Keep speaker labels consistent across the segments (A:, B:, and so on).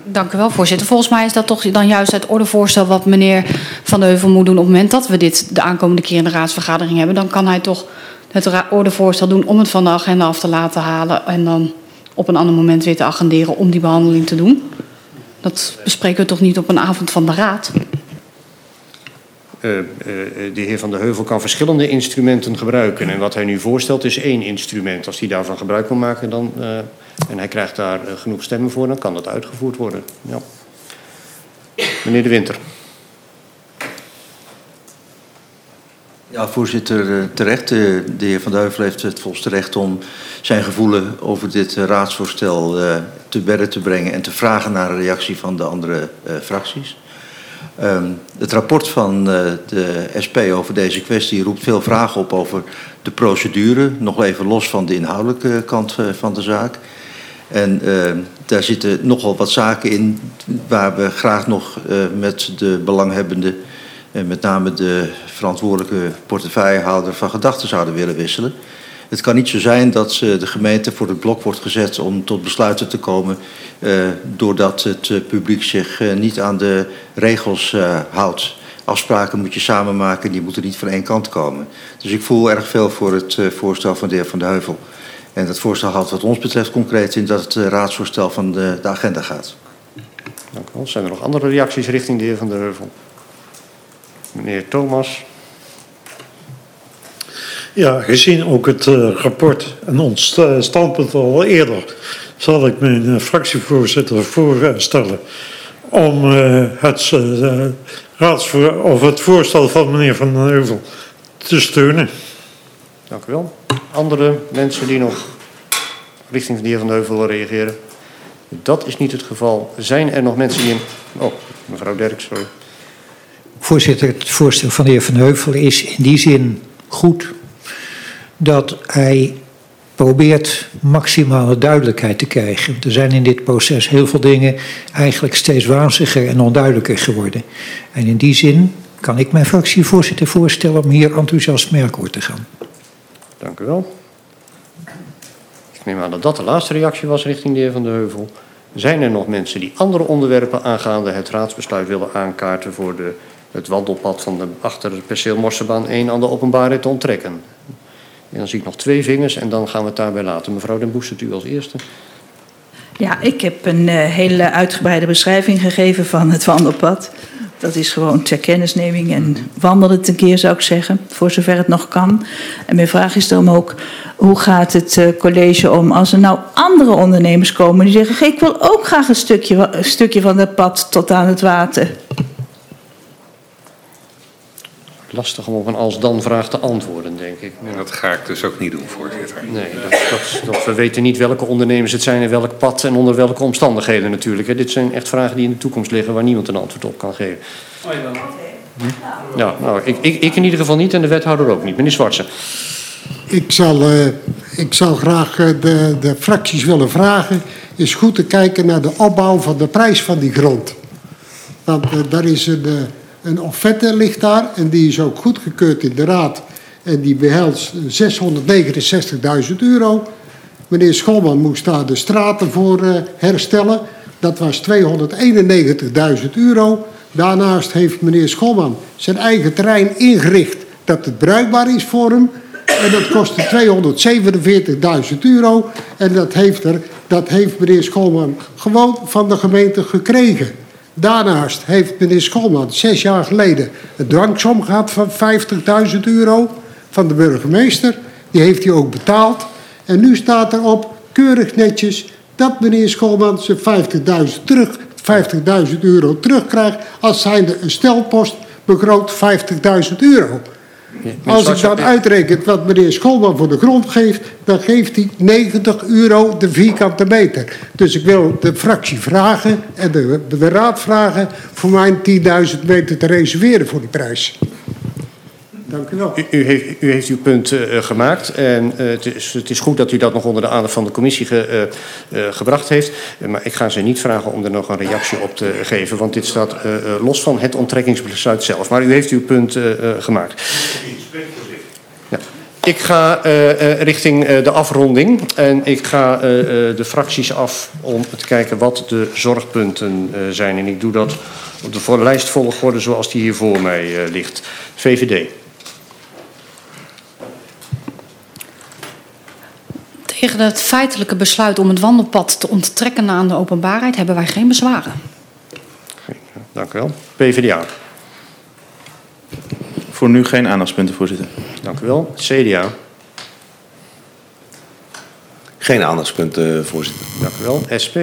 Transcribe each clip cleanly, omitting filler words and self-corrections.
A: Dank u wel, voorzitter. Volgens mij is dat toch dan juist het ordevoorstel wat meneer Van de Heuvel moet doen. Op het moment dat we dit de aankomende keer in de raadsvergadering hebben, dan kan hij toch het ordevoorstel doen om het van de agenda af te laten halen en dan op een ander moment weer te agenderen om die behandeling te doen. Dat bespreken we toch niet op een avond van de raad?
B: De heer Van de Heuvel kan verschillende instrumenten gebruiken. En wat hij nu voorstelt is 1 instrument. Als hij daarvan gebruik wil maken dan, en hij krijgt daar genoeg stemmen voor, dan kan dat uitgevoerd worden. Ja. Meneer De Winter.
C: Ja, voorzitter, terecht. De heer Van de Heuvel heeft het volste recht om zijn gevoelen over dit raadsvoorstel te berden te brengen en te vragen naar een reactie van de andere fracties. Het rapport van de SP over deze kwestie roept veel vragen op over de procedure, nog even los van de inhoudelijke kant van de zaak. En daar zitten nogal wat zaken in waar we graag nog met de belanghebbenden, met name de verantwoordelijke portefeuillehouder, van gedachten zouden willen wisselen. Het kan niet zo zijn dat de gemeente voor het blok wordt gezet om tot besluiten te komen doordat het publiek zich niet aan de regels houdt. Afspraken moet je samen maken, die moeten niet van één kant komen. Dus ik voel erg veel voor het voorstel van de heer Van de Heuvel. En dat voorstel houdt wat ons betreft concreet in dat het raadsvoorstel van de agenda gaat.
B: Dank u wel. Zijn er nog andere reacties richting de heer Van de Heuvel? Meneer Thomas.
D: Ja, gezien ook het rapport en ons standpunt al eerder, zal ik mijn fractievoorzitter voorstellen om het voorstel van meneer Van den Heuvel te steunen.
B: Dank u wel. Andere mensen die nog richting de heer Van de Heuvel willen reageren? Dat is niet het geval. Zijn er nog mensen die in... Oh, mevrouw Derks, sorry.
E: Voorzitter, het voorstel van de heer Van den Heuvel is in die zin goed dat hij probeert maximale duidelijkheid te krijgen. Er zijn in dit proces heel veel dingen eigenlijk steeds waziger en onduidelijker geworden. En in die zin kan ik mijn fractievoorzitter voorstellen om hier enthousiast mee akkoord te gaan.
B: Dank u wel. Ik neem aan dat dat de laatste reactie was richting de heer Van de Heuvel. Zijn er nog mensen die andere onderwerpen aangaande het raadsbesluit willen aankaarten voor het wandelpad van achter het perceel Morsebaan 1 aan de openbaarheid te onttrekken? En dan zie ik nog 2 vingers en dan gaan we het daarbij laten. Mevrouw Den Boestert, u als eerste.
F: Ja, ik heb een hele uitgebreide beschrijving gegeven van het wandelpad. Dat is gewoon ter kennisneming en wandel het een keer, zou ik zeggen, voor zover het nog kan. En mijn vraag is dan ook, hoe gaat het college om als er nou andere ondernemers komen die zeggen, ik wil ook graag een stukje van het pad tot aan het water.
B: Lastig om op een als-dan-vraag te antwoorden, denk ik.
G: En dat ga ik dus ook niet doen, voorzitter.
B: Nee, we weten niet welke ondernemers het zijn en welk pad en onder welke omstandigheden natuurlijk. Hè. Dit zijn echt vragen die in de toekomst liggen waar niemand een antwoord op kan geven. Ja, nou, ik in ieder geval niet en de wethouder ook niet. Meneer Zwartsen.
H: Ik zal graag de fracties willen vragen, is goed te kijken naar de opbouw van de prijs van die grond. Want daar is een offerte ligt daar en die is ook goedgekeurd in de raad. En die behelst €669.000. Meneer Scholman moest daar de straten voor herstellen. Dat was €291.000. Daarnaast heeft meneer Scholman zijn eigen terrein ingericht dat het bruikbaar is voor hem. En dat kostte €247.000. En dat heeft meneer Scholman gewoon van de gemeente gekregen. Daarnaast heeft meneer Scholman 6 jaar geleden een dwangsom gehad van €50.000 van de burgemeester. Die heeft hij ook betaald. En nu staat erop, keurig netjes, dat meneer Scholman zijn €50.000 terugkrijgt als zijnde een stelpost begroot €50.000. Als ik dan uitreken wat meneer Scholman voor de grond geeft, dan geeft hij €90 de vierkante meter. Dus ik wil de fractie vragen en de raad vragen voor mij 10.000 meter te reserveren voor die prijs. Dank u wel.
B: U heeft uw punt gemaakt en het is goed dat u dat nog onder de aandacht van de commissie gebracht heeft. Maar ik ga ze niet vragen om er nog een reactie op te geven, want dit staat los van het onttrekkingsbesluit zelf. Maar u heeft uw punt gemaakt. Ja. Ik ga richting de afronding en ik ga de fracties af om te kijken wat de zorgpunten zijn. En ik doe dat op de lijstvolgorde zoals die hier voor mij ligt. VVD.
A: Tegen het feitelijke besluit om het wandelpad te onttrekken aan de openbaarheid hebben wij geen bezwaren.
B: Dank u wel. PvdA.
I: Voor nu geen aandachtspunten, voorzitter.
B: Dank u wel. CDA.
J: Geen aandachtspunten, voorzitter.
B: Dank u wel. SP.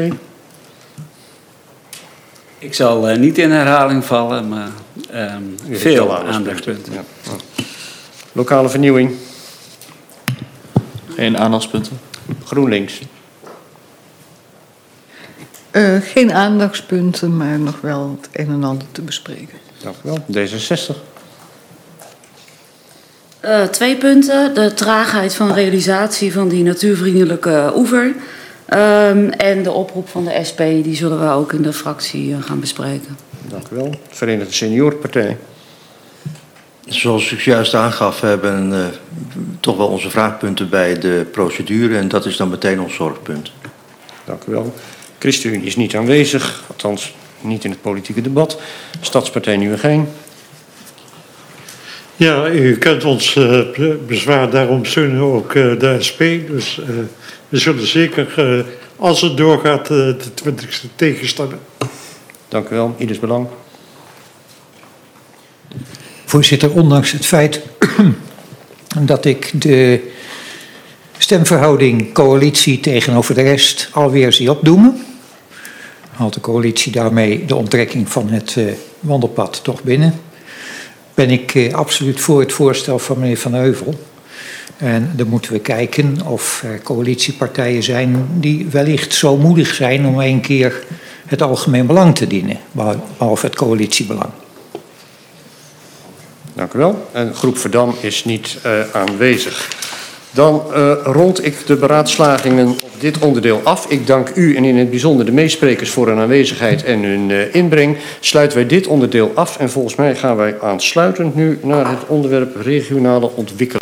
K: Ik zal niet in herhaling vallen, maar veel aandachtspunten.
B: Ja. Lokale vernieuwing.
I: Geen aandachtspunten.
B: GroenLinks.
L: Geen aandachtspunten, maar nog wel het een en ander te bespreken.
B: Dank u wel. D66.
M: 2 punten. De traagheid van realisatie van die natuurvriendelijke oever. En de oproep van de SP, die zullen we ook in de fractie gaan bespreken.
B: Dank u wel. Verenigde Seniorenpartij.
C: Zoals ik juist aangaf, hebben we toch wel onze vraagpunten bij de procedure. En dat is dan meteen ons zorgpunt.
B: Dank u wel. ChristenUnie is niet aanwezig, althans niet in het politieke debat. Stadspartij Nieuwegein.
D: Ja, u kent ons bezwaar, daarom steunen we ook de SP. Dus we zullen zeker, als het doorgaat, de 20e tegenstemmen.
B: Dank u wel. Ieders Belang.
E: Voorzitter, ondanks het feit dat ik de stemverhouding coalitie tegenover de rest alweer zie opdoemen, haalt de coalitie daarmee de onttrekking van het wandelpad toch binnen, ben ik absoluut voor het voorstel van meneer Van Heuvel. En dan moeten we kijken of er coalitiepartijen zijn die wellicht zo moedig zijn om 1 keer het algemeen belang te dienen, behalve het coalitiebelang.
B: Dank u wel. En groep Verdam is niet aanwezig. Dan rond ik de beraadslagingen op dit onderdeel af. Ik dank u en in het bijzonder de meesprekers voor hun aanwezigheid en hun inbreng. Sluiten wij dit onderdeel af en volgens mij gaan wij aansluitend nu naar het onderwerp regionale ontwikkeling.